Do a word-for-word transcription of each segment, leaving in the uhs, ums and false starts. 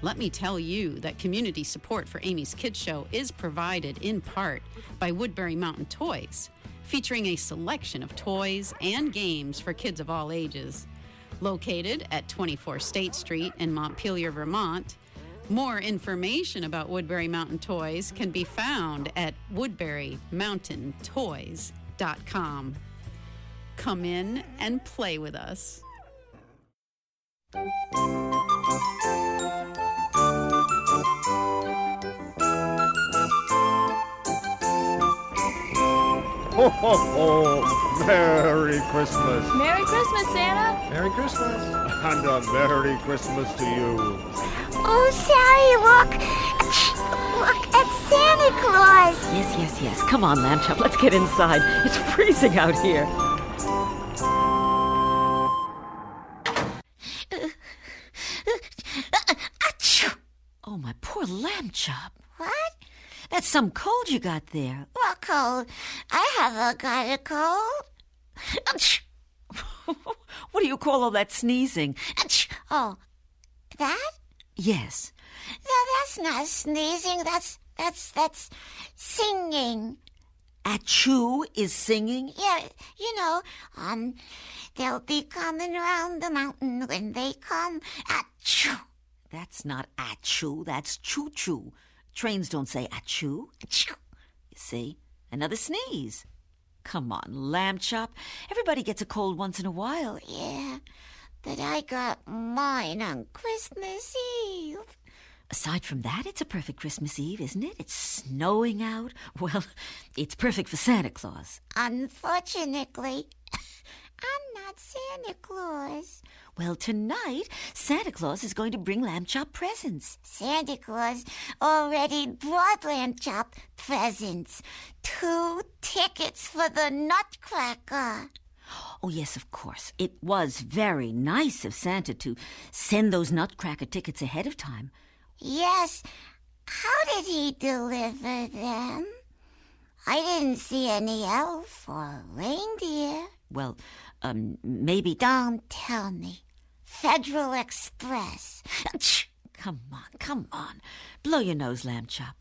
Let me tell you that community support for Amy's Kids Show is provided in part by Woodbury Mountain Toys, featuring a selection of toys and games for kids of all ages. Located at twenty-four State Street in Montpelier, Vermont, more information about Woodbury Mountain Toys can be found at woodbury mountain toys dot com. Come in and play with us. Ho, ho, ho! Merry Christmas! Merry Christmas, Santa! Merry Christmas! And a Merry Christmas to you! Oh, Sally, look! Look at Santa Claus! Yes, yes, yes. Come on, Lamb Chop, let's get inside. It's freezing out here. Oh, my poor Lamb Chop. What? That's some cold you got there. What cold? I haven't got a cold. What do you call all that sneezing? Oh, that? Yes. No, that's not sneezing. That's, that's, that's singing. Achoo is singing? Yeah, you know, um, they'll be coming around the mountain when they come. Achoo. That's not achoo, that's choo-choo. Trains don't say achoo. Achoo. You see? Another sneeze. Come on, Lamb Chop. Everybody gets a cold once in a while. Yeah, but I got mine on Christmas Eve. Aside from that, it's a perfect Christmas Eve, isn't it? It's snowing out. Well, it's perfect for Santa Claus. Unfortunately, I'm not Santa Claus. Well, tonight, Santa Claus is going to bring Lamb Chop presents. Santa Claus already brought Lamb Chop presents. Two tickets for the Nutcracker. Oh, yes, of course. It was very nice of Santa to send those Nutcracker tickets ahead of time. Yes. How did he deliver them? I didn't see any elf or reindeer. Well, um, maybe... Don't tell me. Federal Express. Come on, come on. Blow your nose, Lamb Chop.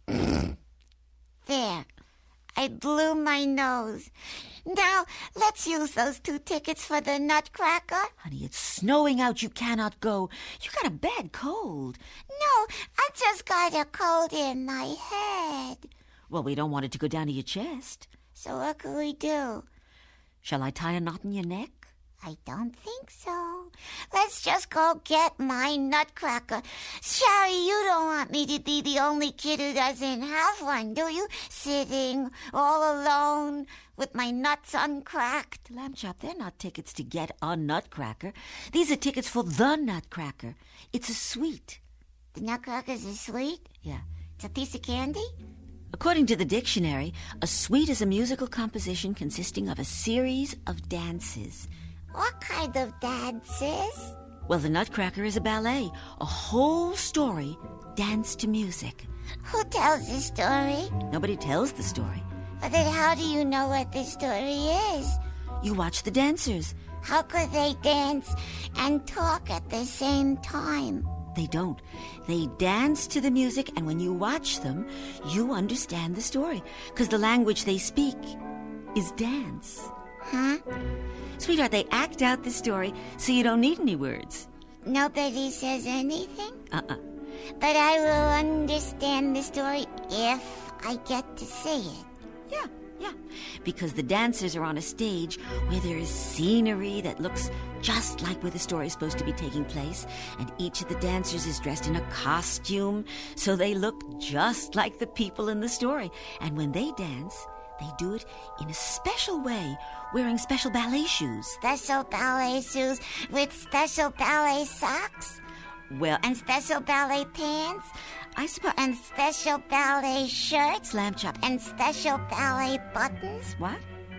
There. I blew my nose. Now, let's use those two tickets for the Nutcracker. Honey, it's snowing out. You cannot go. You got a bad cold. No, I just got a cold in my head. Well, we don't want it to go down to your chest. So what can we do? Shall I tie a knot in your neck? I don't think so. Let's just go get my Nutcracker. Sherry, you don't want me to be the only kid who doesn't have one, do you? Sitting all alone with my nuts uncracked. Lamb Chop, they're not tickets to get a Nutcracker. These are tickets for the Nutcracker. It's a sweet. The Nutcracker's a sweet? Yeah. It's a piece of candy? According to the dictionary, a suite is a musical composition consisting of a series of dances. What kind of dances? Well, the Nutcracker is a ballet, a whole story danced to music. Who tells the story? Nobody tells the story. But then how do you know what the story is? You watch the dancers. How could they dance and talk at the same time? They don't. They dance to the music, and when you watch them, you understand the story, because the language they speak is dance. Huh? Sweetheart, they act out the story, so you don't need any words. Nobody says anything? Uh-uh. But I will understand the story if I get to see it. Yeah, yeah. Because the dancers are on a stage where there is scenery that looks just like where the story is supposed to be taking place, and each of the dancers is dressed in a costume, so they look just like the people in the story. And when they dance, they do it in a special way, wearing special ballet shoes. Special ballet shoes with special ballet socks? Well, And special ballet pants? I suppose... And special ballet shirts? Lamb Chop. And special ballet buttons? What?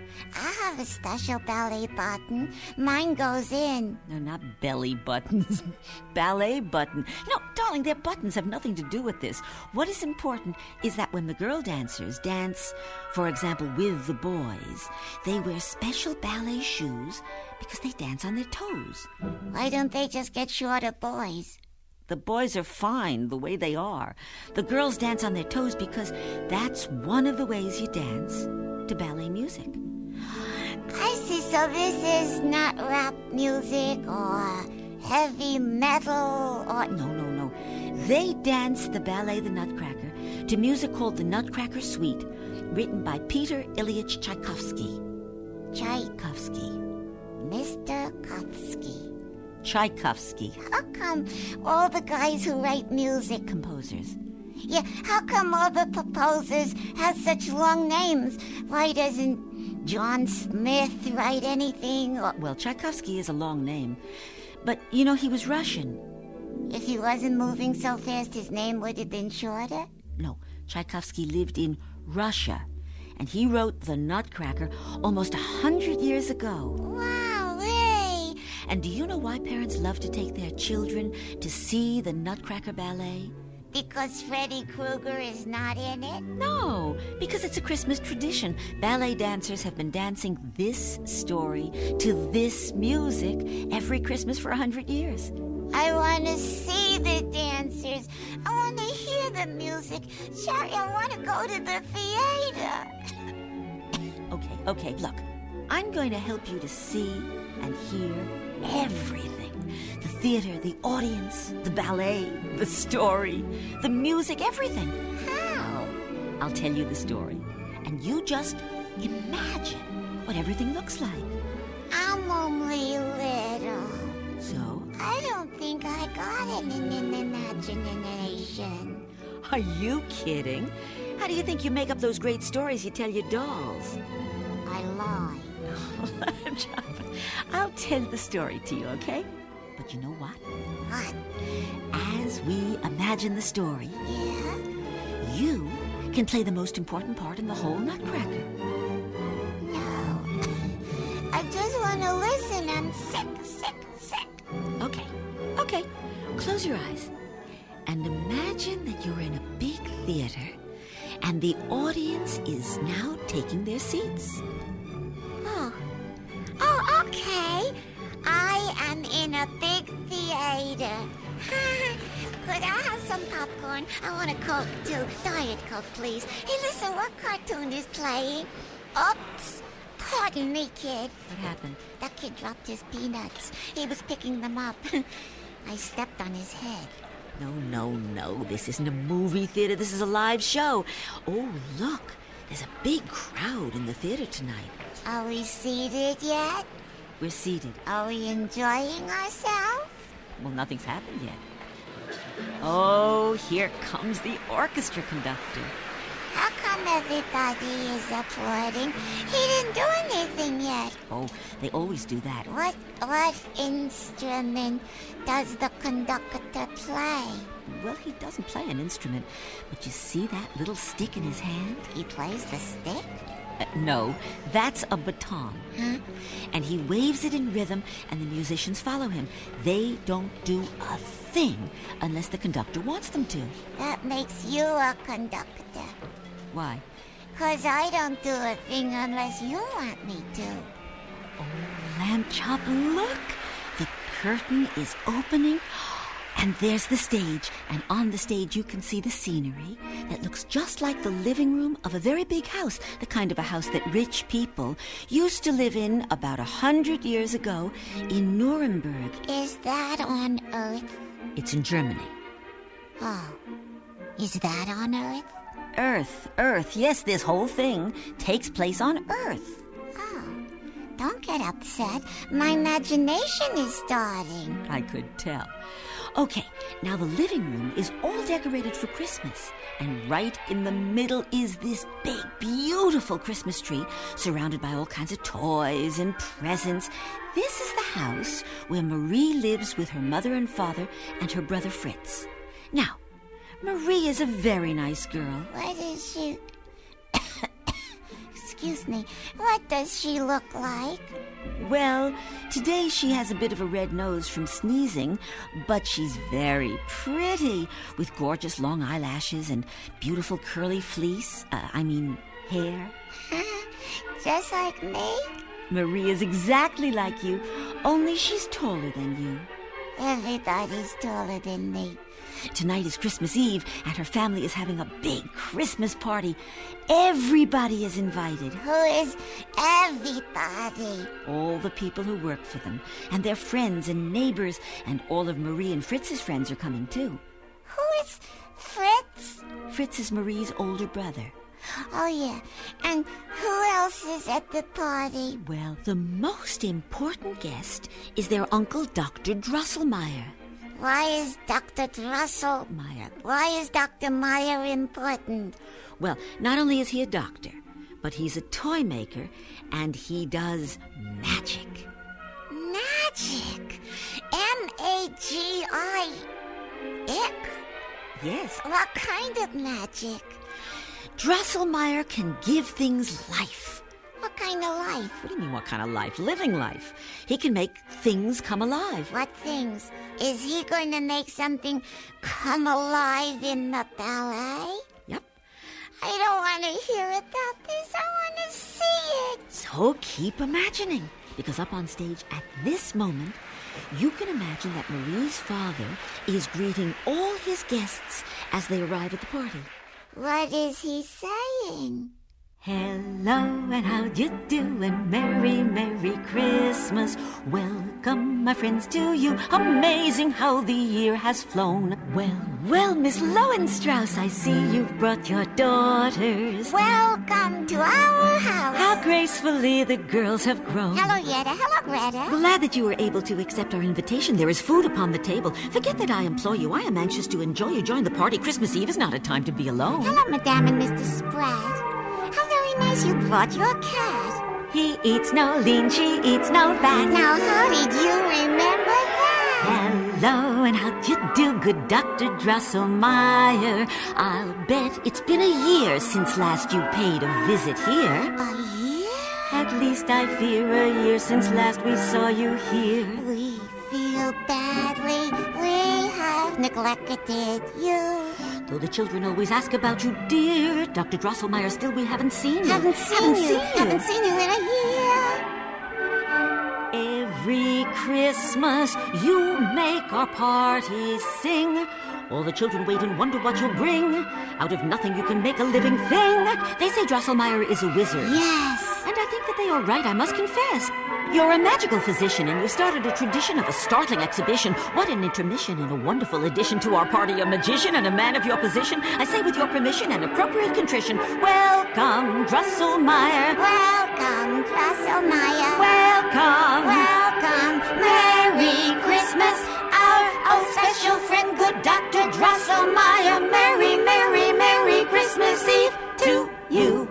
I have a special ballet button. Mine goes in. No, not belly buttons. Ballet button. No, darling, their buttons have nothing to do with this. What is important is that when the girl dancers dance, for example, with the boys, they wear special ballet shoes because they dance on their toes. Why don't they just get shorter boys? The boys are fine the way they are. The girls dance on their toes because that's one of the ways you dance to ballet music. I see, so this is not rap music or heavy metal or... No, no, no. They dance the ballet The Nutcracker to music called The Nutcracker Suite, written by Peter Ilyich Tchaikovsky. Tchaikovsky. Mister Kovsky. Tchaikovsky. How come all the guys who write music... Composers. Yeah, how come all the composers have such long names? Why doesn't John Smith write anything? Or... Well, Tchaikovsky is a long name. But, you know, he was Russian. If he wasn't moving so fast, his name would have been shorter? No, Tchaikovsky lived in Russia, and he wrote The Nutcracker almost a hundred years ago. Wow, hey! And do you know why parents love to take their children to see the Nutcracker Ballet? Because Freddy Krueger is not in it? No, because it's a Christmas tradition. Ballet dancers have been dancing this story to this music every Christmas for a hundred years. I want to see the dancers. I want to hear the music. Sherry, I want to go to the theater. Okay, okay, look. I'm going to help you to see and hear everything. The theater, the audience, the ballet, the story, the music, everything. How? I'll tell you the story. And you just imagine what everything looks like. I'm only little. So? I don't think I got it in an imagination. Are you kidding? How do you think you make up those great stories you tell your dolls? I lie. I'll tell the story to you, okay? But you know what? What? As we imagine the story, Yeah? you can play the most important part in the whole Nutcracker. No. I just want to listen. I'm sick, sick, sick. Okay, okay. Close your eyes and imagine that you're in a big theater and the audience is now taking their seats. Oh. Oh, okay. I am in a big theater. Could I have some popcorn? I want a Coke, too. Diet Coke, please. Hey, listen, what cartoon is playing? Oops. Pardon me, kid. What happened? That kid dropped his peanuts. He was picking them up. I stepped on his head. No, no, no. This isn't a movie theater. This is a live show. Oh, look. There's a big crowd in the theater tonight. Are we seated yet? We're seated. Are we enjoying ourselves? Well, nothing's happened yet. Oh, here comes the orchestra conductor. How come everybody is applauding? He didn't do anything yet. Oh, they always do that. What what instrument does the conductor play? Well, he doesn't play an instrument, but you see that little stick in his hand? He plays the stick? Uh, no, that's a baton. Huh? And he waves it in rhythm, and the musicians follow him. They don't do a thing unless the conductor wants them to. That makes you a conductor. Why? 'Cause I don't do a thing unless you want me to. Oh, Lamb Chop, look! The curtain is opening, and there's the stage. And on the stage you can see the scenery that looks just like the living room of a very big house, the kind of a house that rich people used to live in about a hundred years ago in Nuremberg. Is that on Earth? It's in Germany. Oh. Is that on Earth? Earth, Earth, yes, this whole thing takes place on Earth. Oh. Don't get upset. My imagination is starting. I could tell. Okay, now the living room is all decorated for Christmas. And right in the middle is this big, beautiful Christmas tree surrounded by all kinds of toys and presents. This is the house where Marie lives with her mother and father and her brother Fritz. Now, Marie is a very nice girl. What is she... Excuse me. What does she look like? Well, today she has a bit of a red nose from sneezing, but she's very pretty, with gorgeous long eyelashes and beautiful curly fleece, uh, I mean, hair. Just like me? Marie is exactly like you, only she's taller than you. Everybody's taller than me. Tonight is Christmas Eve, and her family is having a big Christmas party. Everybody is invited. Who is everybody? All the people who work for them, and their friends and neighbors, and all of Marie and Fritz's friends are coming too. Who is Fritz? Fritz is Marie's older brother. Oh, yeah. And who else is at the party? Well, the most important guest is their uncle, Doctor Drosselmeyer. Why is Doctor Drussel... Meyer. Why is Doctor Meyer important? Well, not only is he a doctor, but he's a toy maker, and he does magic. Magic? M A G I... Ick? Yes. What kind of magic? Drosselmeyer can give things life. What kind of life? What do you mean, what kind of life? Living life. He can make things come alive. What things? Is he going to make something come alive in the ballet? Yep. I don't want to hear about this. I want to see it. So keep imagining, because up on stage at this moment, you can imagine that Marie's father is greeting all his guests as they arrive at the party. What is he saying? Hello, and how you doing? Merry, Merry Christmas. Welcome, my friends, to you. Amazing how the year has flown. Well, well, Miss Lowenstrauss, I see you've brought your daughters. Welcome to our house. How gracefully the girls have grown. Hello, Yetta. Hello, Greta. Glad that you were able to accept our invitation. There is food upon the table. Forget that I employ you. I am anxious to enjoy you. Join the party. Christmas Eve is not a time to be alone. Hello, Madame and Mister Spratt. How very nice you brought your cat. He eats no lean, she eats no fat. Now, how did you remember that? Hello, and how'd you do, good Doctor Drosselmeyer? I'll bet it's been a year since last you paid a visit here. A year? At least I fear a year since last we saw you here. We feel badly. We have neglected you. Though the children always ask about you, dear. Doctor Drosselmeyer, still we haven't seen you. Haven't seen haven't you. Seen you. Haven't seen you in a year. Every Christmas you make our party sing. All the children wait and wonder what you'll bring. Out of nothing you can make a living thing. They say Drosselmeyer is a wizard. Yes. And I think that they are right, I must confess. You're a magical physician, and you started a tradition of a startling exhibition. What an intermission and a wonderful addition to our party. A magician and a man of your position. I say with your permission and appropriate contrition, welcome, Drosselmeyer. Welcome, Drosselmeyer. Welcome. Welcome. Merry Christmas. Our old special friend, good Doctor Drosselmeyer. Merry, Merry, Merry Christmas Eve to you.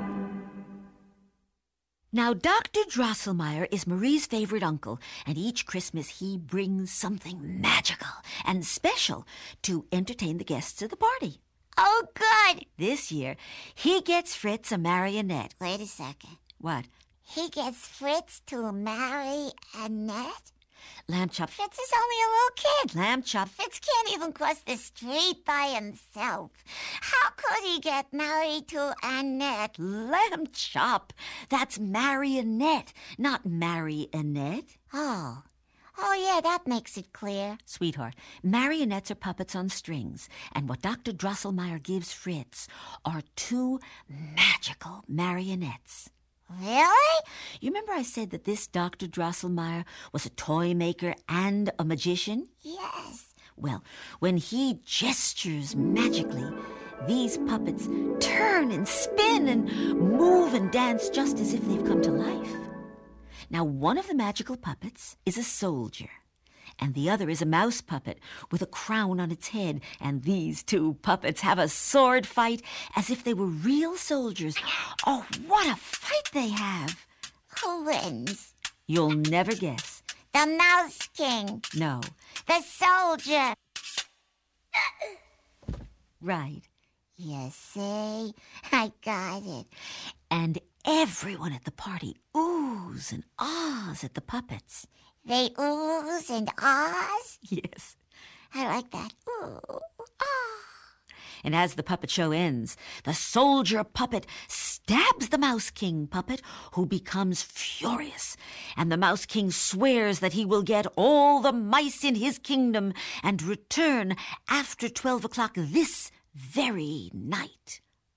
Now, Doctor Drosselmeyer is Marie's favorite uncle, and each Christmas he brings something magical and special to entertain the guests of the party. Oh, good. This year, he gets Fritz a marionette. Wait a second. What? He gets Fritz to marry Annette? Lamb chop. Fritz is only a little kid. Lamb chop. Fritz can't even cross the street by himself. How could he get married to Annette? Lamb chop. That's marionette, not marionette. Oh. Oh, yeah, that makes it clear. Sweetheart, marionettes are puppets on strings, and what Doctor Drosselmeyer gives Fritz are two magical marionettes. Really? You remember I said that this Doctor Drosselmeyer was a toy maker and a magician? Yes. Well, when he gestures magically, these puppets turn and spin and move and dance just as if they've come to life. Now, one of the magical puppets is a soldier, and the other is a mouse puppet with a crown on its head, and these two puppets have a sword fight as if they were real soldiers. Oh, what a fight they have! Who wins? You'll never guess. The Mouse King. No. The soldier. Right. You see? I got it. And everyone at the party oohs and ahs at the puppets. They oohs and ahs? Yes. I like that. Ooh, ah. And as the puppet show ends, the soldier puppet stabs the Mouse King puppet, who becomes furious. And the Mouse King swears that he will get all the mice in his kingdom and return after twelve o'clock this very night.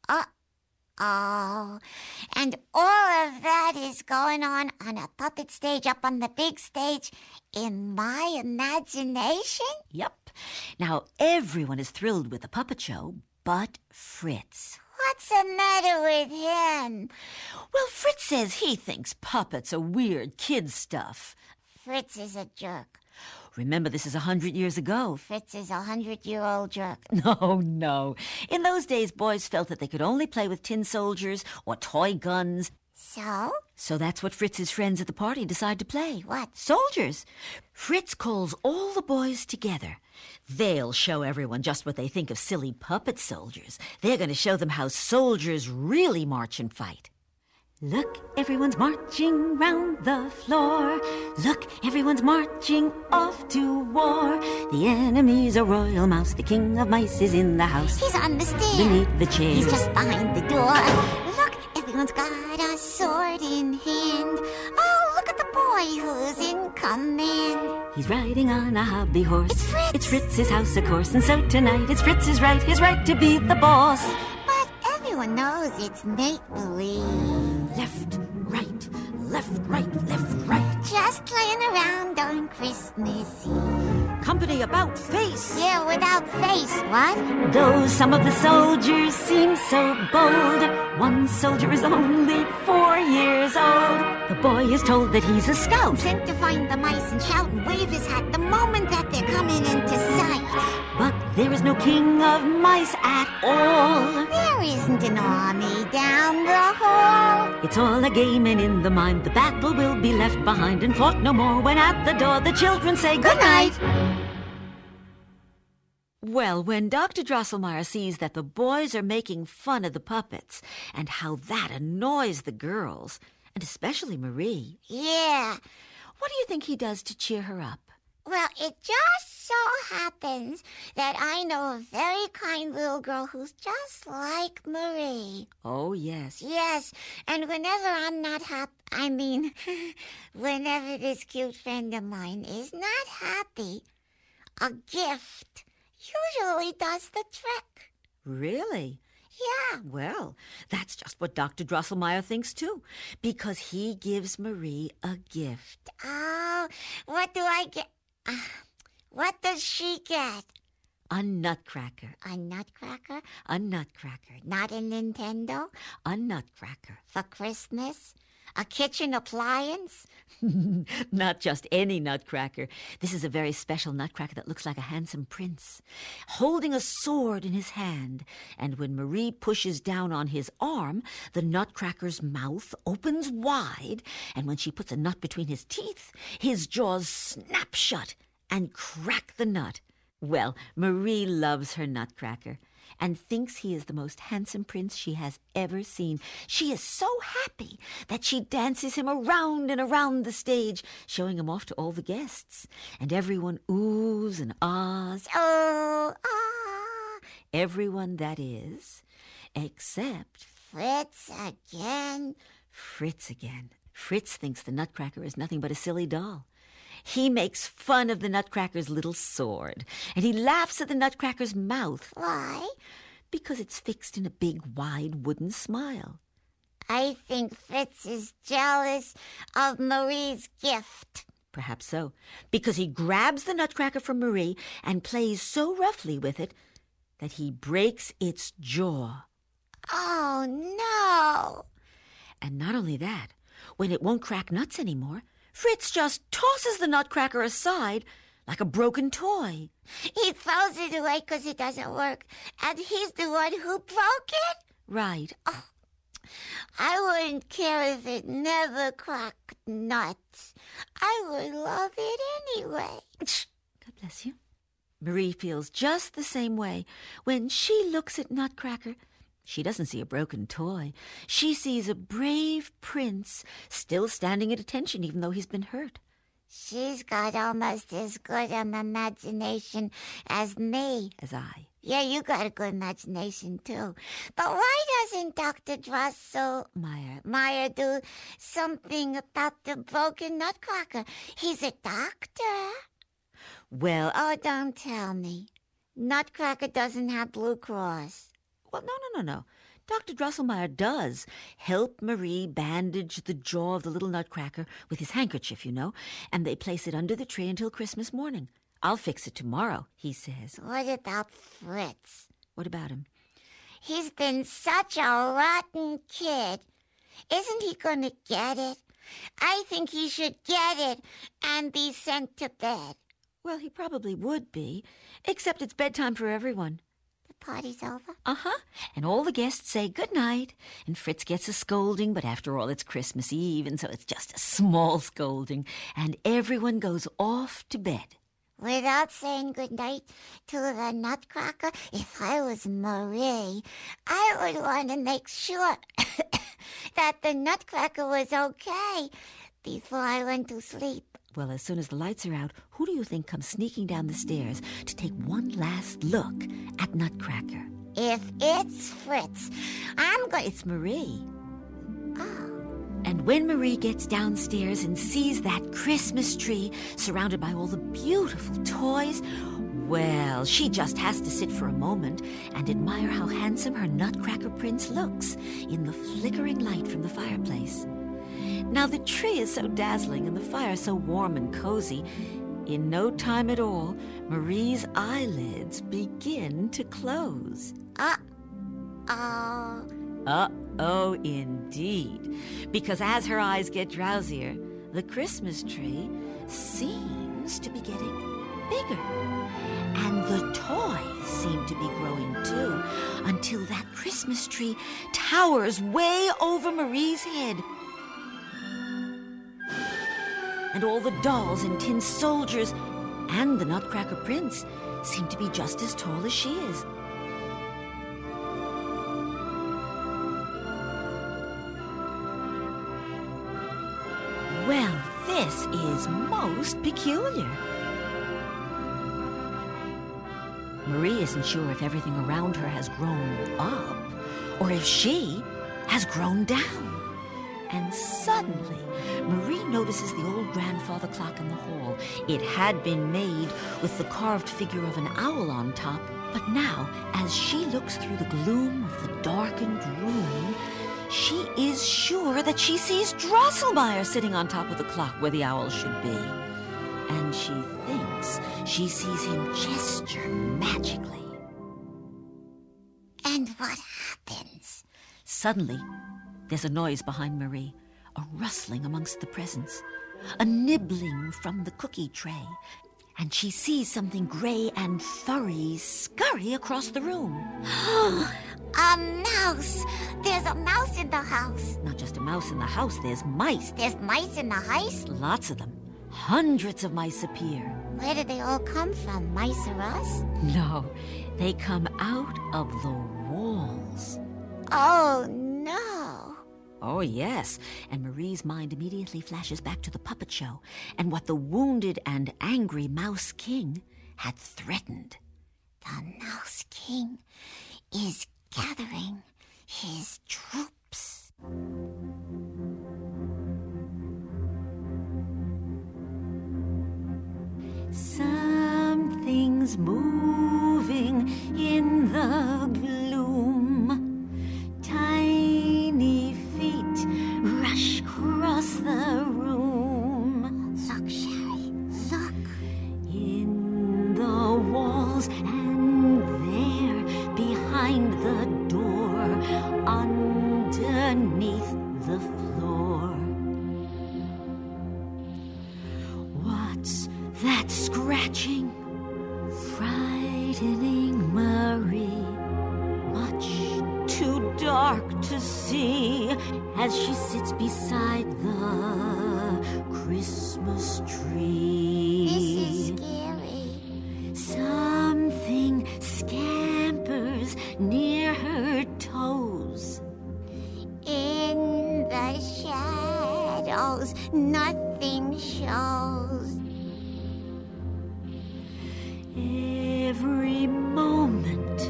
Uh-oh. And all of that is going on on a puppet stage up on the big stage in my imagination? Yep. Now, everyone is thrilled with the puppet show, but Fritz. What's the matter with him? Well, Fritz says he thinks puppets are weird kid stuff. Fritz is a jerk. Remember, this is a hundred years ago. Fritz is a hundred-year-old jerk. No, no. In those days, boys felt that they could only play with tin soldiers or toy guns. So? So that's what Fritz's friends at the party decide to play. What? Soldiers. Fritz calls all the boys together. They'll show everyone just what they think of silly puppet soldiers. They're going to show them how soldiers really march and fight. Look, everyone's marching round the floor. Look, everyone's marching off to war. The enemy's a royal mouse. The king of mice is in the house. He's on the stand. Beneath the chair. He's just behind the door. Look, everyone's got a sword in hand. Oh, look at the boy who's in command. He's riding on a hobby horse. It's Fritz. It's Fritz's house, of course. And so tonight it's Fritz's right, his right to be the boss. But everyone knows it's make-believe. Left, right, left, right, left, right. Just playing around on Christmas Eve. Company about face. Yeah, without face, what? Though some of the soldiers seem so bold, one soldier is only four years old. The boy is told that he's a scout. Sent to find the mice and shout and wave his hat the moment that they're coming into sight. But there is no king of mice at all. There isn't an army down the hall. It's all a game, and in the mime the battle will be left behind and fought no more, when at the door the children say good night. Well, when Doctor Drosselmeyer sees that the boys are making fun of the puppets and how that annoys the girls, and especially Marie. Yeah. What do you think he does to cheer her up? Well, it just so happens that I know a very kind little girl who's just like Marie. Oh, yes. Yes, and whenever I'm not happy, I mean, whenever this cute friend of mine is not happy, a gift usually does the trick. Really? Yeah. Well, that's just what Doctor Drosselmeyer thinks, too, because he gives Marie a gift. Oh, what do I get? Uh, what does she get? A nutcracker. A nutcracker? A nutcracker. Not a Nintendo? A nutcracker. For Christmas? A kitchen appliance? Not just any nutcracker. This is a very special nutcracker that looks like a handsome prince, holding a sword in his hand. And when Marie pushes down on his arm, the nutcracker's mouth opens wide, and when she puts a nut between his teeth, his jaws snap shut and crack the nut. Well, Marie loves her nutcracker and thinks he is the most handsome prince she has ever seen. She is so happy that she dances him around and around the stage, showing him off to all the guests. And everyone oohs and ahs. Oh, ah. Everyone, that is, except Fritz again. Fritz again. Fritz thinks the nutcracker is nothing but a silly doll. He makes fun of the nutcracker's little sword, and he laughs at the nutcracker's mouth. Why? Because it's fixed in a big, wide wooden smile. I think Fritz is jealous of Marie's gift. Perhaps so, because he grabs the nutcracker from Marie and plays so roughly with it that he breaks its jaw. Oh, no! And not only that, when it won't crack nuts anymore, Fritz just tosses the nutcracker aside like a broken toy. He throws it away because it doesn't work, and he's the one who broke it? Right. Oh, I wouldn't care if it never cracked nuts. I would love it anyway. God bless you. Marie feels just the same way. When she looks at Nutcracker, she doesn't see a broken toy. She sees a brave prince still standing at attention even though he's been hurt. She's got almost as good an imagination as me. As I. Yeah, you got a good imagination, too. But why doesn't Doctor Drosselmeyer Meyer do something about the broken nutcracker? He's a doctor. Well, Oh, don't tell me. Nutcracker doesn't have Blue Cross. well, no, no, no, no. Doctor Drosselmeyer does help Marie bandage the jaw of the little nutcracker with his handkerchief, you know, and they place it under the tree until Christmas morning. I'll fix it tomorrow, he says. What about Fritz? What about him? He's been such a rotten kid. Isn't he going to get it? I think he should get it and be sent to bed. Well, he probably would be, except it's bedtime for everyone. The party's over? Uh-huh. And all the guests say good night, and Fritz gets a scolding, but after all, it's Christmas Eve, and so it's just a small scolding, and everyone goes off to bed. Without saying goodnight to the nutcracker, if I was Marie, I would want to make sure that the nutcracker was okay before I went to sleep. Well, as soon as the lights are out, who do you think comes sneaking down the stairs to take one last look at Nutcracker? If it's Fritz, I'm going... It's Marie. Oh. And when Marie gets downstairs and sees that Christmas tree surrounded by all the beautiful toys, well, she just has to sit for a moment and admire how handsome her Nutcracker prince looks in the flickering light from the fireplace. Now, the tree is so dazzling and the fire so warm and cozy, in no time at all, Marie's eyelids begin to close. Uh-oh. Uh-oh, indeed. Because as her eyes get drowsier, the Christmas tree seems to be getting bigger. And the toys seem to be growing too, until that Christmas tree towers way over Marie's head. And all the dolls and tin soldiers and the Nutcracker Prince seem to be just as tall as she is. Well, this is most peculiar. Marie isn't sure if everything around her has grown up or if she has grown down. And suddenly, Marie notices the old grandfather clock in the hall. It had been made with the carved figure of an owl on top, but now, as she looks through the gloom of the darkened room, she is sure that she sees Drosselmeyer sitting on top of the clock where the owl should be. And she thinks she sees him gesture magically. And what happens? Suddenly, there's a noise behind Marie, a rustling amongst the presents, a nibbling from the cookie tray, and she sees something gray and furry scurry across the room. A mouse! There's a mouse in the house. Not just a mouse in the house, there's mice. There's mice in the house? Lots of them. Hundreds of mice appear. Where did they all come from? Mice or us? No, they come out of the walls. Oh, no. Oh, yes, and Marie's mind immediately flashes back to the puppet show and what the wounded and angry Mouse King had threatened. The Mouse King is gathering his troops. Something's moving in the gloom. Tiny feet rush across the room. Look, Sherry, look. In the walls and there behind the door, underneath the floor. What's that scratching? Frightening Marie. Much too dark to see as she sits beside the Christmas tree. This is scary. Something scampers near her toes. In the shadows, nothing shows. Every moment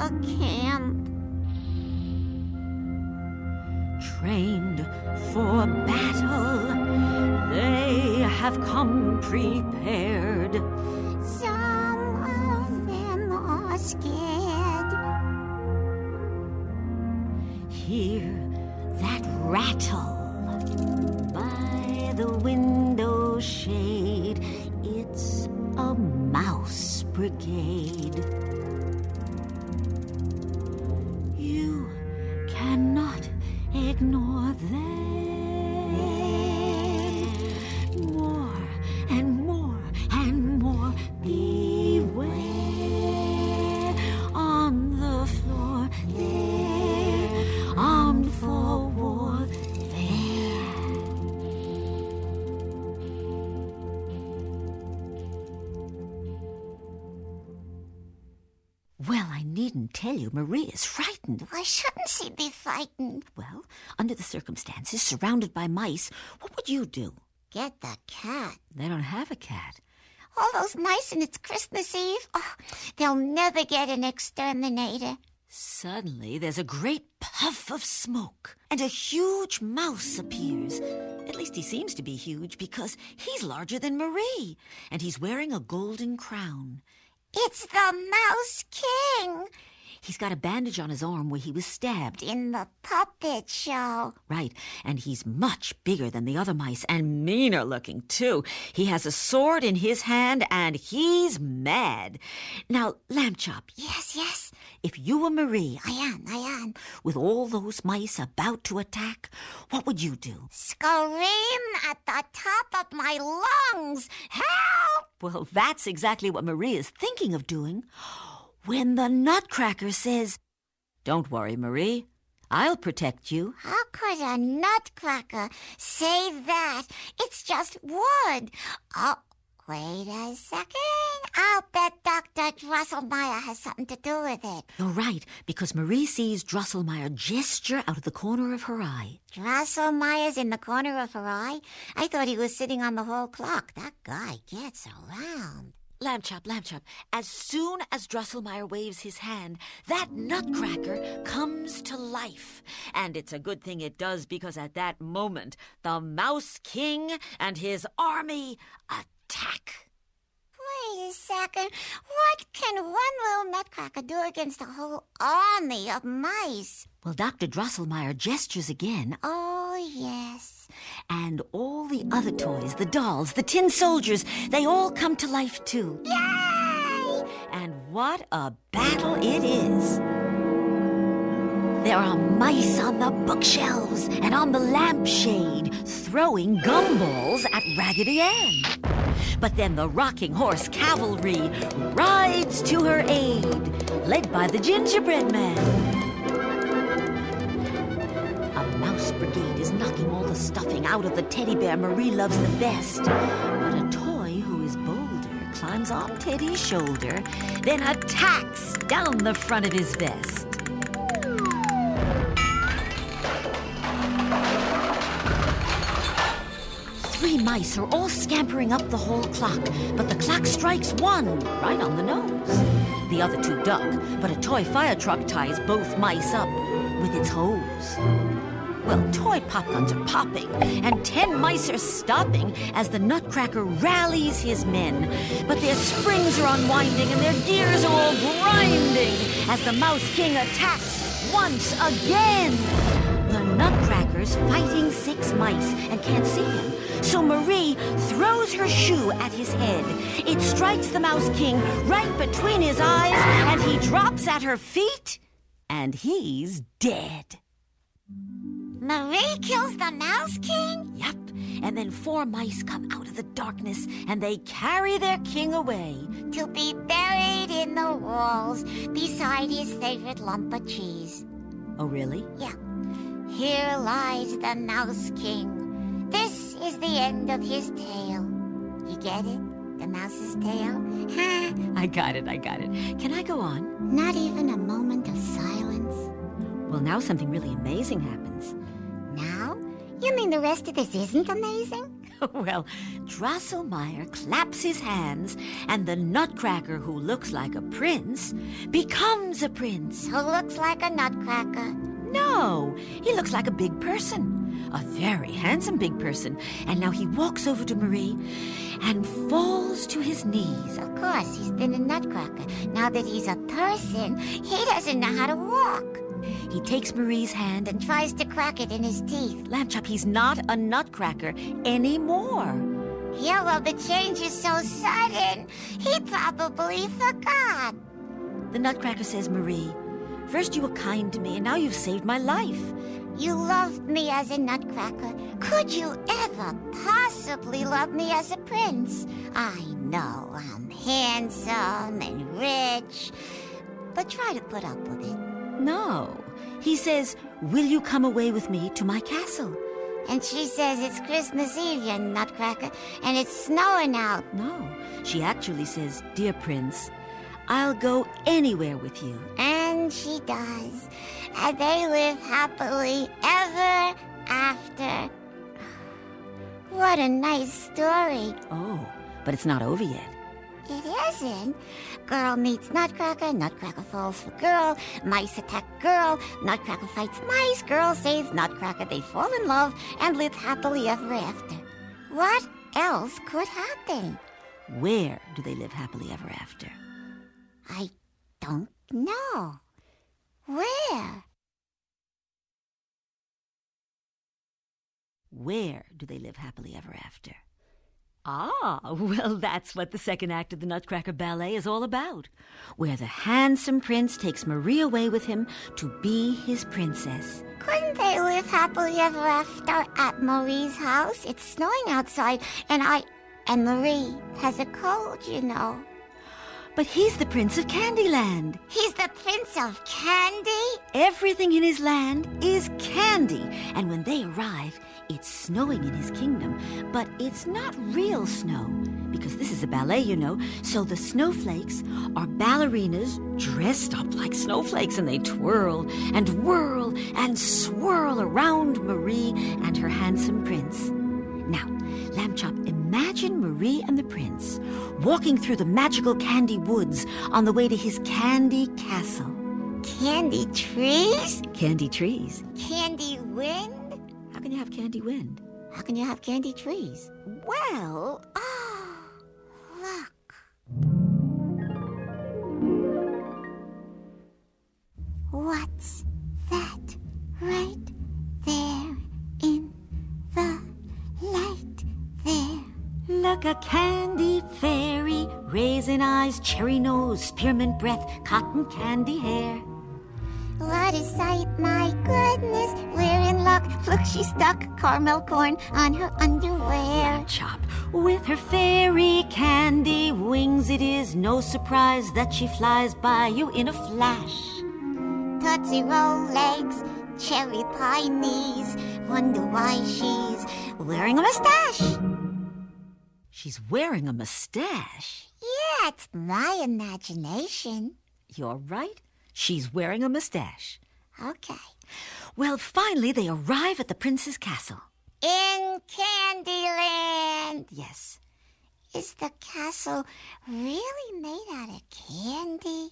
the camp. Trained for battle, they have come prepared. Some of them are scared. Hear that rattle by the window shade. It's a mouse brigade. You cannot ignore them. More and more and more. Beware. On the floor there, armed for war there. Well, I needn't tell you, Marie is frightened. Why shouldn't she be frightened? Well, under the circumstances, surrounded by mice, what would you do? Get the cat. They don't have a cat. All those mice and it's Christmas Eve. Oh, they'll never get an exterminator. Suddenly, there's a great puff of smoke, and a huge mouse appears. At least he seems to be huge, because he's larger than Marie, and he's wearing a golden crown. It's the Mouse King He's got a bandage on his arm where he was stabbed. in the puppet show. Right, and he's much bigger than the other mice, and meaner looking, too. He has a sword in his hand, and he's mad. Now, Lamb Chop, Yes, yes, if you were Marie, I am, I am. with all those mice about to attack, what would you do? Scream at the top of my lungs. Help! Well, that's exactly what Marie is thinking of doing. When the Nutcracker says, "Don't worry, Marie. I'll protect you." How could a nutcracker say that? It's just wood. Oh, wait a second. I'll bet Doctor Drosselmeyer has something to do with it. You're right, because Marie sees Drosselmeyer gesture out of the corner of her eye. Drosselmeyer's in the corner of her eye? I thought he was sitting on the whole clock. That guy gets around. Lamb Chop, Lamb Chop, as soon as Drosselmeyer waves his hand, that Nutcracker comes to life. And it's a good thing it does, because at that moment, the Mouse King and his army attack. Wait a second. What can one little nutcracker do against a whole army of mice? Well, Doctor Drosselmeyer gestures again, Oh, yes. and all the other toys, the dolls, the tin soldiers, they all come to life too. Yay! And what a battle it is! There are mice on the bookshelves and on the lampshade, throwing gumballs at Raggedy Ann. But then the rocking horse cavalry rides to her aid, led by the gingerbread man. A mouse brigade is knocking all the stuffing out of the teddy bear Marie loves the best. But a toy who is bolder climbs on Teddy's shoulder, then attacks down the front of his vest. Three mice are all scampering up the whole clock, but the clock strikes one right on the nose. The other two duck, but a toy fire truck ties both mice up with its hose. Well, toy pop guns are popping, and ten mice are stopping as the Nutcracker rallies his men. But their springs are unwinding and their gears are all grinding as the Mouse King attacks once again. The Nutcracker's fighting six mice and can't see him. So Marie throws her shoe at his head. It strikes the Mouse King right between his eyes, and he drops at her feet, and he's dead. Marie kills the Mouse King? Yep, and then four mice come out of the darkness, and they carry their king away. To be buried in the walls beside his favorite lump of cheese. Oh, really? Yeah. Here lies the Mouse King. This is the end of his tale. You get it? The mouse's tale? Ha! I got it, I got it. Can I go on? Not even a moment of silence. Well, now something really amazing happens. Now? You mean the rest of this isn't amazing? Well, Drosselmeyer claps his hands, and the Nutcracker, who looks like a prince, becomes a prince. Who looks like a nutcracker? No, he looks like a big person, a very handsome big person. And now he walks over to Marie and falls to his knees. Of course, he's been a nutcracker. Now that he's a person, he doesn't know how to walk. He takes Marie's hand and And tries to crack it in his teeth. Lambchop, he's not a nutcracker anymore. Yeah, well, the change is so sudden, he probably forgot. The Nutcracker says, Marie, first you were kind to me, and now you've saved my life. You loved me as a nutcracker. Could you ever possibly love me as a prince? I know I'm handsome and rich, but try to put up with it. No. He says, will you come away with me to my castle? And she says it's Christmas Eve, you nutcracker, and it's snowing out. No. She actually says, dear prince, I'll go anywhere with you. And she does. And they live happily ever after. What a nice story. Oh, but it's not over yet. It isn't. Girl meets Nutcracker, Nutcracker falls for girl, mice attack girl, Nutcracker fights mice, girl saves Nutcracker, they fall in love and live happily ever after. What else could happen? Where do they live happily ever after? I don't know. Where? Where do they live happily ever after? Ah, well, that's what the second act of the Nutcracker Ballet is all about, where the handsome prince takes Marie away with him to be his princess. Couldn't they live happily ever after at Marie's house? It's snowing outside, and I... and Marie has a cold, you know. But he's the Prince of Candyland. He's the Prince of Candy? Everything in his land is candy, and when they arrive, it's snowing in his kingdom, but it's not real snow, because this is a ballet, you know, so the snowflakes are ballerinas dressed up like snowflakes, and they twirl and whirl and swirl around Marie and her handsome prince. Now, Lambchop, imagine Marie and the prince walking through the magical candy woods on the way to his candy castle. Candy trees? Candy trees. Candy wind? How can you have candy wind? How can you have candy trees? Well, oh, look. What's that right there in the light there? Look, a candy fairy, raisin eyes, cherry nose, spearmint breath, cotton candy hair. What a sight, my goodness, we're in luck. Look, she stuck caramel corn on her underwear. Chop, with her fairy candy wings, it is no surprise that she flies by you in a flash. Tootsie Roll legs, cherry pie knees, wonder why she's wearing a mustache. She's wearing a mustache. Yeah, it's my imagination. You're right. She's wearing a mustache. Okay. Well, finally they arrive at the prince's castle. In Candyland. Yes. Is the castle really made out of candy?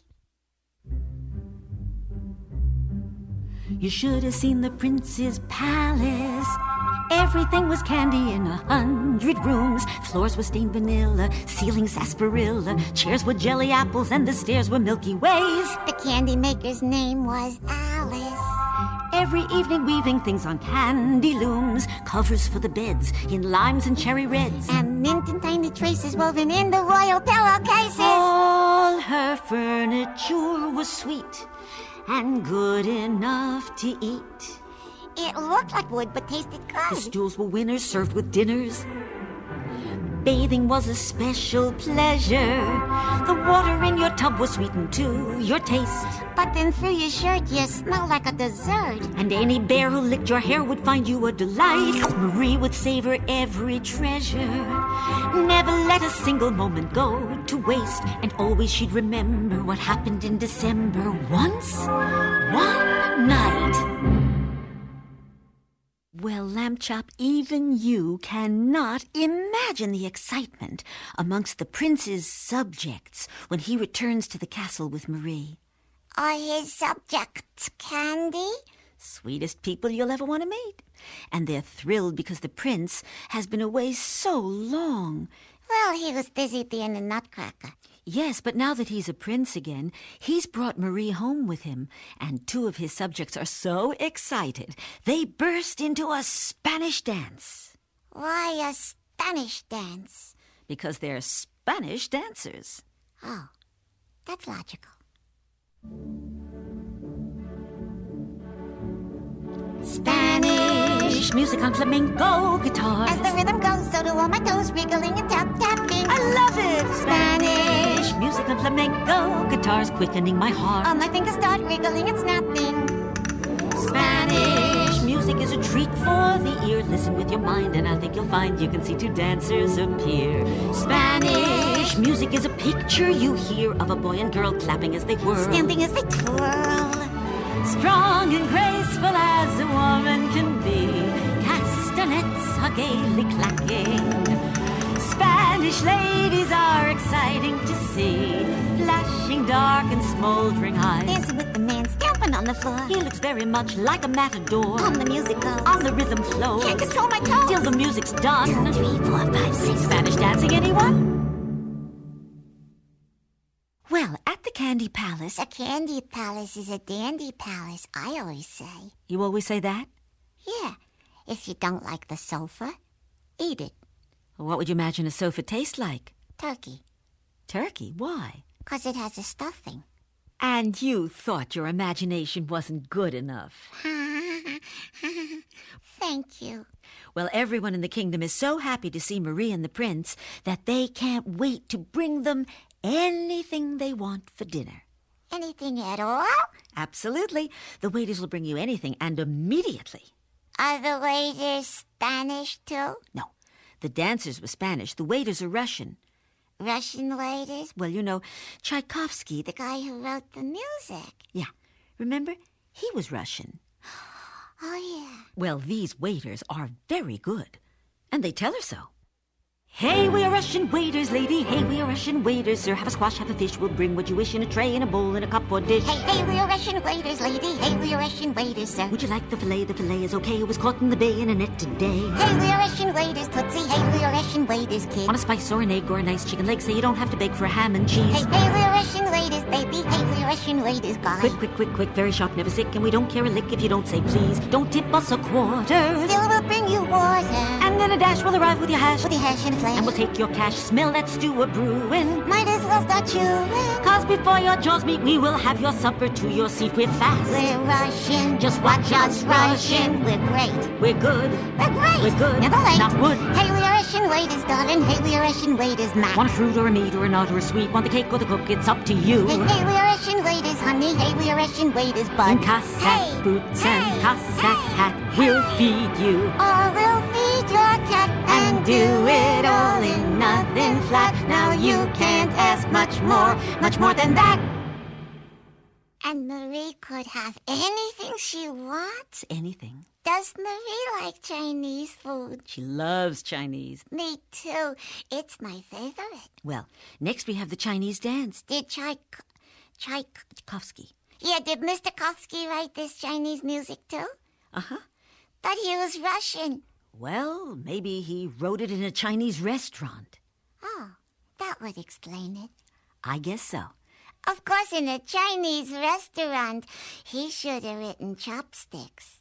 You should have seen the prince's palace. Everything was candy in a hundred rooms. Floors were stained vanilla, ceilings sarsaparilla, chairs were jelly apples, and the stairs were Milky Ways. The candy maker's name was Alice. Every evening weaving things on candy looms, covers for the beds in limes and cherry reds, And mint and tiny traces woven in the royal pillowcases. all her furniture was sweet and good enough to eat. It looked like wood, but tasted The good. stools were winners served with dinners. Bathing was a special pleasure. The water in your tub was sweetened to your taste. But then through your shirt, you smell like a dessert. And any bear who licked your hair would find you a delight. Marie would savor every treasure. Never let a single moment go to waste. And always she'd remember what happened in December. Once, one night. Well, Lamb Chop, even you cannot imagine the excitement amongst the prince's subjects when he returns to the castle with Marie. Are his subjects candy? Sweetest people you'll ever want to meet. And they're thrilled because the prince has been away so long. Well, he was busy being a nutcracker. Yes, but now that he's a prince again, he's brought Marie home with him, and two of his subjects are so excited, they burst into a Spanish dance. Why a Spanish dance? Because they're Spanish dancers. Oh, that's logical. Spanish music on flamenco guitars. As the rhythm goes, so do all my toes wriggling and tap-tapping. I love it! Spanish music on flamenco guitars, quickening my heart. All my fingers start wriggling and snapping. Spanish music is a treat for the ear. Listen with your mind and I think you'll find you can see two dancers appear. Spanish music is a picture you hear of a boy and girl clapping as they whirl. Stamping as they twirl. Strong and graceful as a woman can be, castanets are gaily clacking. Spanish ladies are exciting to see, flashing dark and smoldering eyes. Dancing with the man stamping on the floor. He looks very much like a matador. On the music goes. On the rhythm flows. Can't control my toes. Till the music's done. Two, three, four, five, six. Spanish dancing, anyone? Well, at the Candy Palace... A candy palace is a dandy palace, I always say. You always say that? Yeah. If you don't like the sofa, eat it. What would you imagine a sofa taste like? Turkey. Turkey? Why? 'Cause it has a stuffing. And you thought your imagination wasn't good enough. Thank you. Well, everyone in the kingdom is so happy to see Marie and the prince that they can't wait to bring them anything they want for dinner. Anything at all? Absolutely. The waiters will bring you anything, and immediately. Are the waiters Spanish too? No, the dancers were Spanish. The waiters are Russian. Russian waiters? Well, you know, Tchaikovsky, the The guy who wrote the music. Yeah, remember? He was Russian. Oh, yeah. Well, these waiters are very good, and they tell her so. Hey, we are Russian waiters, lady. Hey, we are Russian waiters, sir. Have a squash, have a fish. We'll bring what you wish in a tray, in a bowl, in a cup or dish. Hey, hey, we are Russian waiters, lady. Hey, we are Russian waiters, sir. Would you like the filet? The filet is okay. It was caught in the bay in a net today. Hey, we are Russian waiters, Tootsie. Hey, we are Russian waiters, kid. On a spice or an egg or a nice chicken leg, say you don't have to beg for a ham and cheese. Hey, hey, we are Russian waiters, baby. Hey, we are Russian waiters, guy. Quick, quick, quick, quick, very sharp, never sick, and we don't care a lick if you don't say please. Don't tip us a quarter. Still, we'll bring you water. And then a dash will arrive with your hash. With your hash and a flash. And we'll take your cash, smell that stew a brewing. Might as well start chewing. Cause before your jaws meet, we will have your supper to your seat. We're fast. We're Russian. Just watch us rushing. We're great. We're good. We're great. We're good. Never late. Not wood. Hey, we are Russian waiters, darling. Hey, we are Russian waiters, Matt. Want a fruit or a meat or a nut or a sweet? Want the cake or the cook? It's up to you. Hey, hey, we are Russian waiters, honey. Hey, we are Russian waiters, bud. In Cossack hey, boots hey, and Cossack hey, hat, we'll feed you. Or we'll feed your cat and, And do it all in nothing flat. Now you can't ask much more, much more than that. And Marie could have anything she wants. Anything. Does Marie like Chinese food? She loves Chinese. Me too. It's my favorite. Well, next we have the Chinese dance. Did Tchaik... Tchaik... Tchaikovsky. Yeah, did Mister Kovsky write this Chinese music too? Uh-huh. Thought he was Russian. Well, maybe he wrote it in a Chinese restaurant. Oh, that would explain it. I guess so. Of course, in a Chinese restaurant, he should have written chopsticks.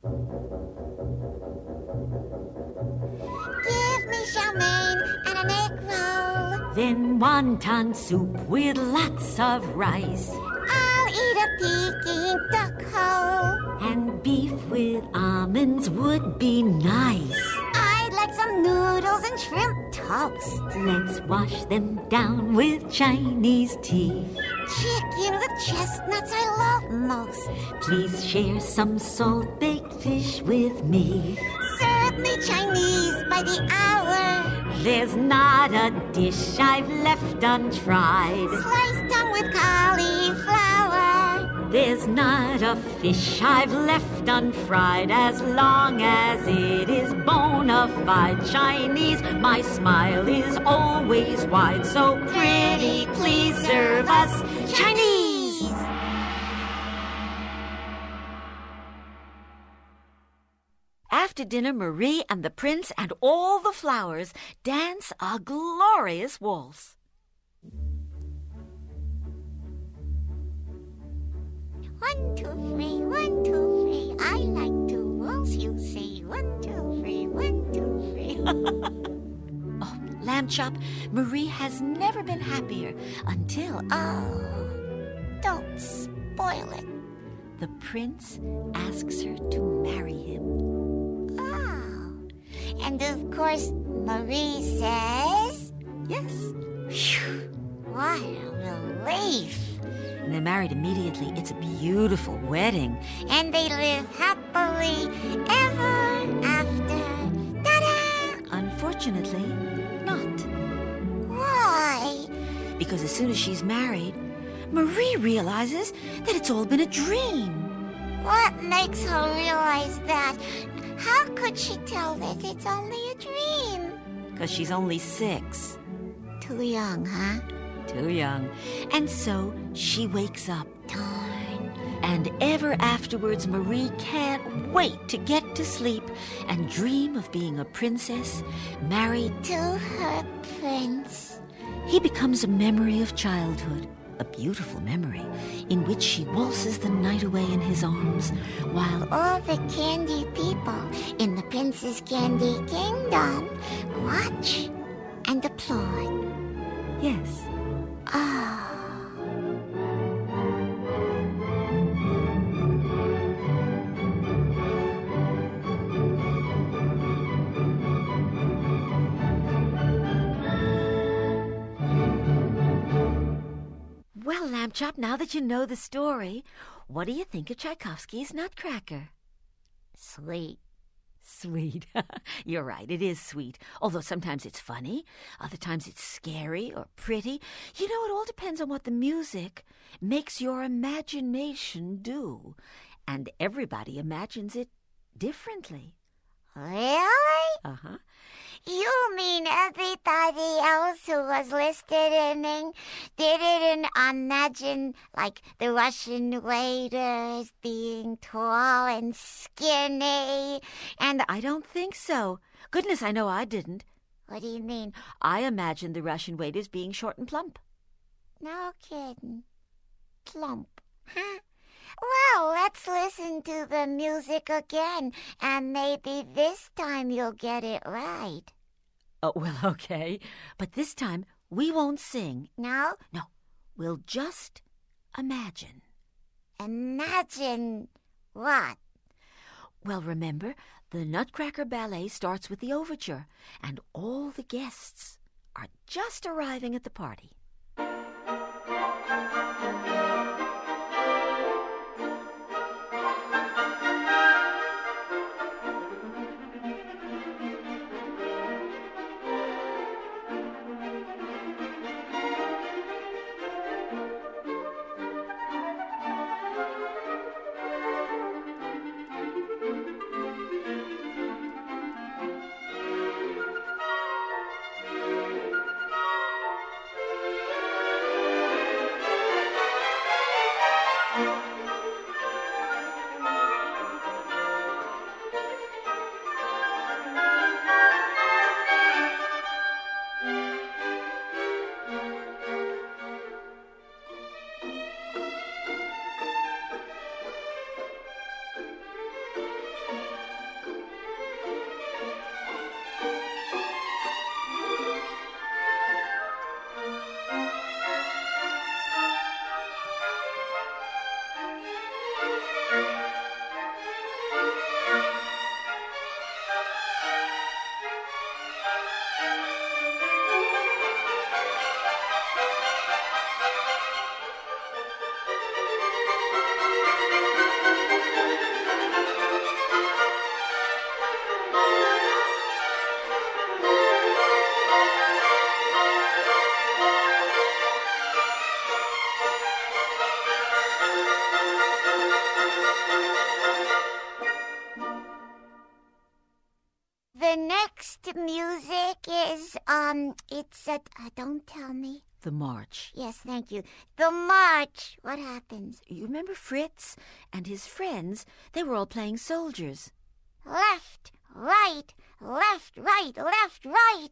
Give me chow mein and an egg roll. Then wonton soup with lots of rice. I'll eat a Peking duck whole. And beef with almonds would be nice. I'd like some noodles and shrimp toast. Let's wash them down with Chinese tea. Chicken with chestnuts I love most. Please share some salt-baked fish with me. Serve me Chinese by the hour. There's not a dish I've left untried. Sliced tongue with cauliflower. there's not a fish I've left unfried. As long as it is bona fide Chinese, my smile is always wide. So pretty, please serve us Chinese. After dinner, Marie and the prince and all the flowers dance a glorious waltz. One, two, three, one, two, three. I like to waltz, you see. One, two, three, one, two, three. Oh, Lamb Chop, Marie has never been happier until... Oh, don't spoil it. The prince asks her to marry him. Oh, and of course, Marie says... Yes. Phew, what a relief. And they're married immediately. It's a beautiful wedding. And they live happily ever after. Ta-da! Unfortunately, not. Why? Because as soon as she's married, Marie realizes that it's all been a dream. What makes her realize that? How could she tell that it's only a dream? Because she's only six. Too young, huh? Too young. And so she wakes up. Darn. And ever afterwards, Marie can't wait to get to sleep and dream of being a princess, married To her prince. He becomes a memory of childhood, a beautiful memory, in which she waltzes the night away in his arms, while All the candy people in the Prince's Candy Kingdom watch and applaud. yes, Ah. well, Lamb Chop, now that you know the story, what do you think of Tchaikovsky's Nutcracker? Sweet. Sweet. You're right, it is sweet. Although sometimes it's funny, other times it's scary or pretty. You know, it all depends on what the music makes your imagination do. And everybody imagines it differently. Really? Uh-huh. You mean everybody else who was listening didn't imagine, like, the Russian waiters being tall and skinny? And I don't think so. Goodness, I know I didn't. What do you mean? I imagined the Russian waiters being short and plump. No kidding. Plump. Huh? Well, let's listen to the music again, and maybe this time you'll get it right. Oh, well, okay. But this time, we won't sing. No? No, we'll just imagine. Imagine what? Well, remember, the Nutcracker Ballet starts with the overture, and all the guests are just arriving at the party. music is, um, it's a, uh, don't tell me. The march. Yes, thank you. The march. What happens? You remember Fritz and his friends? They were all playing soldiers. Left, right, left, right, left, right.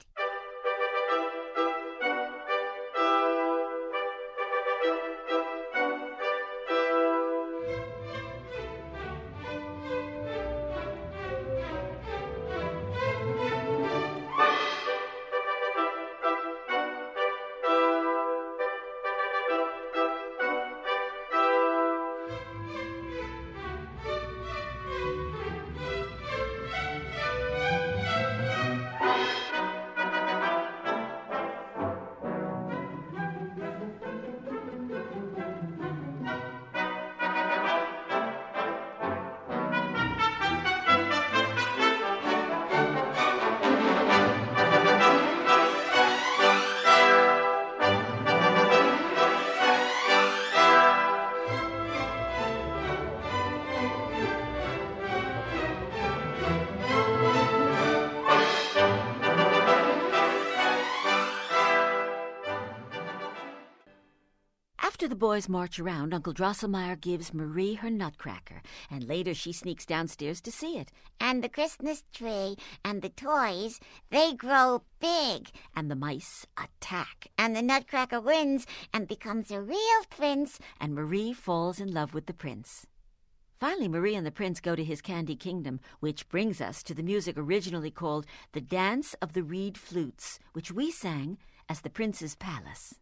After the boys march around, Uncle Drosselmeyer gives Marie her nutcracker, and later she sneaks downstairs to see it. And the Christmas tree and the toys, they grow big. And the mice attack. And the nutcracker wins and becomes a real prince. And Marie falls in love with the prince. Finally, Marie and the prince go to his candy kingdom, which brings us to the music originally called The Dance of the Reed Flutes, which we sang as the Prince's Palace.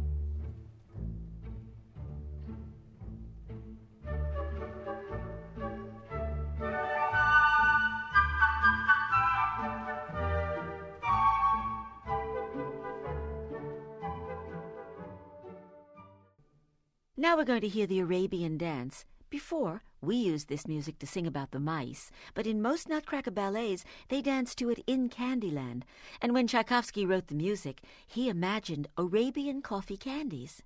Now we're going to hear the Arabian Dance. Before, we used this music to sing about the mice, but in most Nutcracker ballets, they dance to it in Candyland. And when Tchaikovsky wrote the music, he imagined Arabian coffee candies.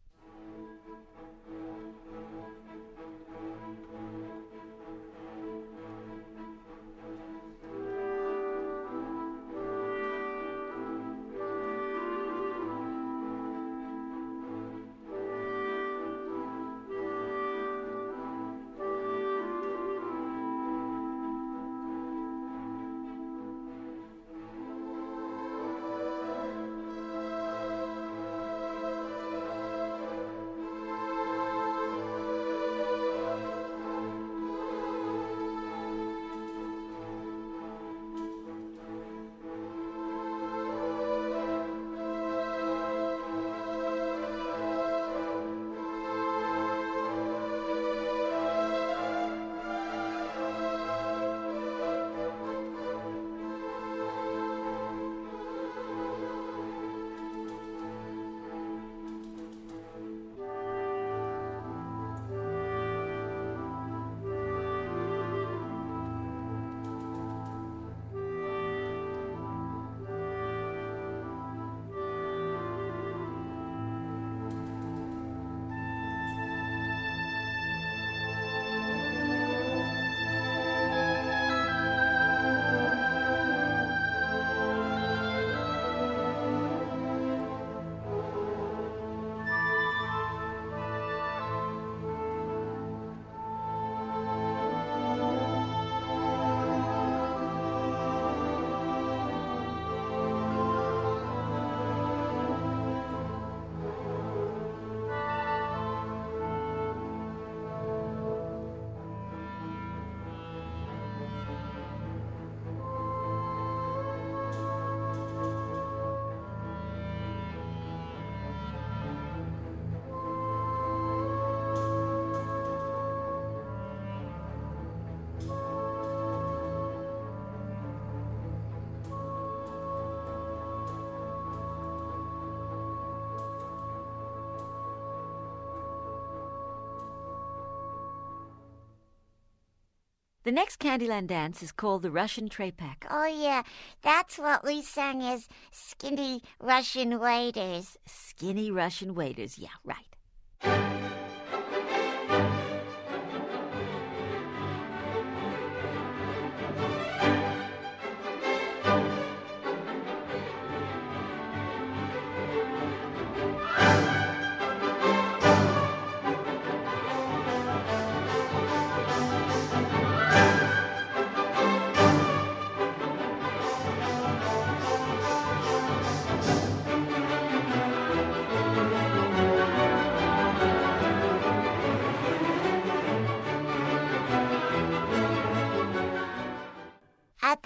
The next Candyland dance is called the Russian Trepak. Oh, yeah, that's what we sang as skinny Russian waiters. Skinny Russian waiters, yeah, right.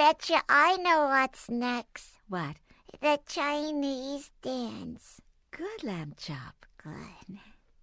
betcha I know what's next. What? The Chinese dance. Good, Lamb Chop. Good.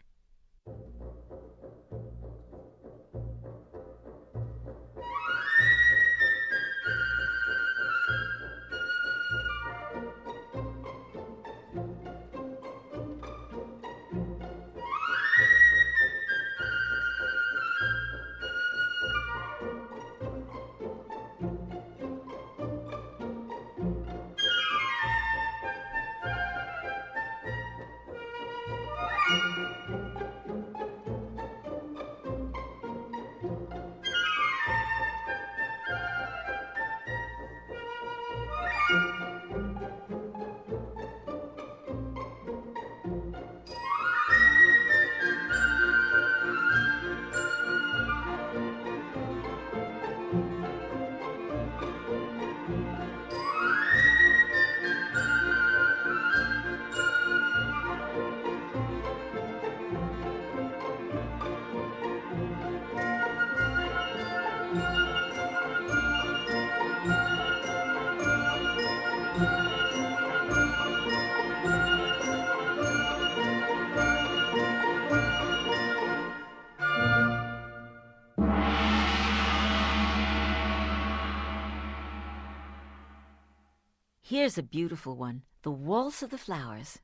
Here's a beautiful one, The Waltz of the Flowers.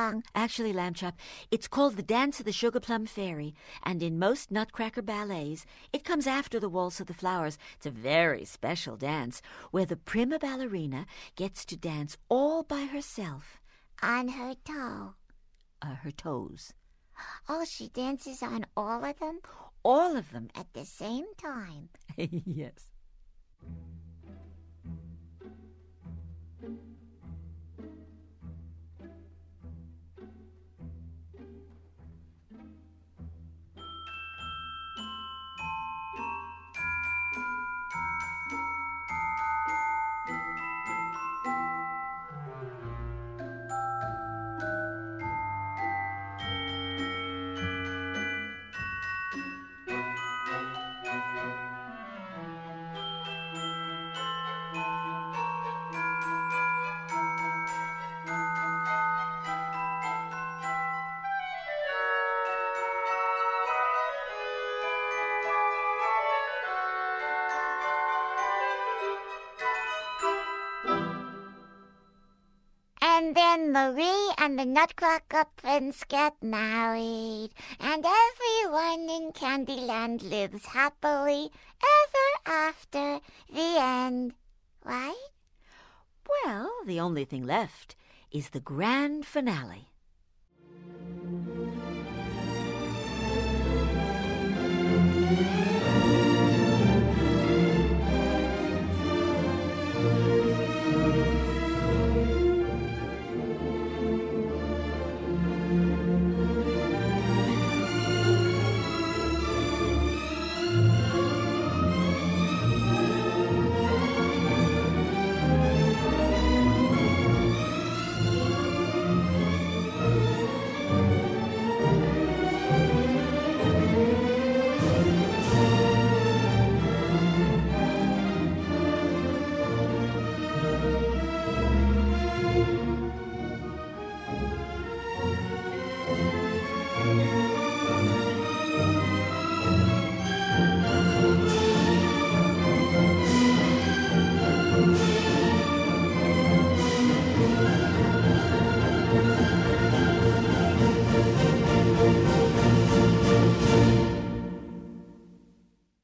song? Actually, Lamb Chop, it's called The Dance of the Sugar Plum Fairy, and in most Nutcracker ballets, it comes after the Waltz of the Flowers. It's a very special dance where the prima ballerina gets to dance all by herself. On her toe. Uh, her toes. Oh, she dances on all of them? All of them. At the same time. Yes. And then Marie and the Nutcracker Prince get married, and everyone in Candyland lives happily ever after. The end. Right? Well, the only thing left is the grand finale. Thank you.